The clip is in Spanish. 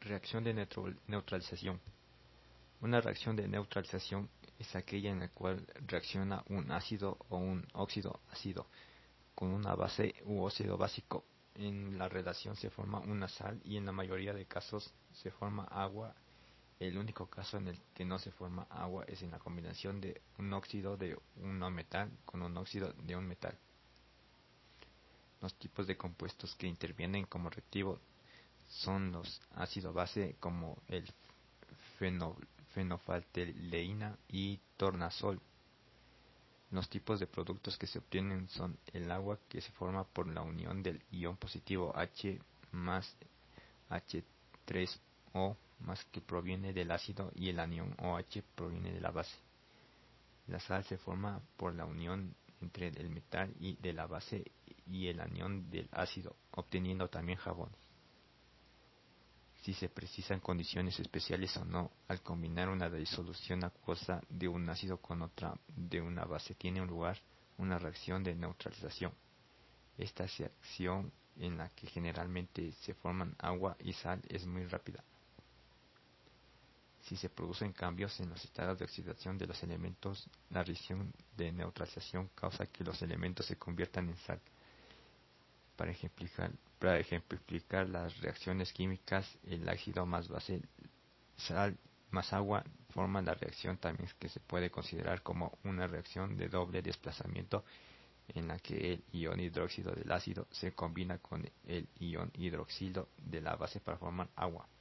Reacción de neutralización. Una reacción de neutralización es aquella en la cual reacciona un ácido o un óxido ácido con una base u óxido básico. En la relación se forma una sal y en la mayoría de casos se forma agua. El único caso en el que no se forma agua es en la combinación de un óxido de un metal con un óxido de un metal. Los tipos de compuestos que intervienen como reactivo son los ácido base como el fenolftaleína y tornasol. Los tipos de productos que se obtienen son el agua, que se forma por la unión del ion positivo H más H3O más, que proviene del ácido, y el anión OH proviene de la base. La sal se forma por la unión entre el metal y de la base y el anión del ácido, obteniendo también jabón. Si se precisan condiciones especiales o no, al combinar una disolución acuosa de un ácido con otra de una base, tiene lugar una reacción de neutralización. Esta reacción, en la que generalmente se forman agua y sal, es muy rápida. Si se producen cambios en los estados de oxidación de los elementos, la reacción de neutralización causa que los elementos se conviertan en sal. Para ejemplificar las reacciones químicas, el ácido más base, sal más agua, forman la reacción también que se puede considerar como una reacción de doble desplazamiento, en la que el ion hidróxido del ácido se combina con el ion hidroxilo de la base para formar agua.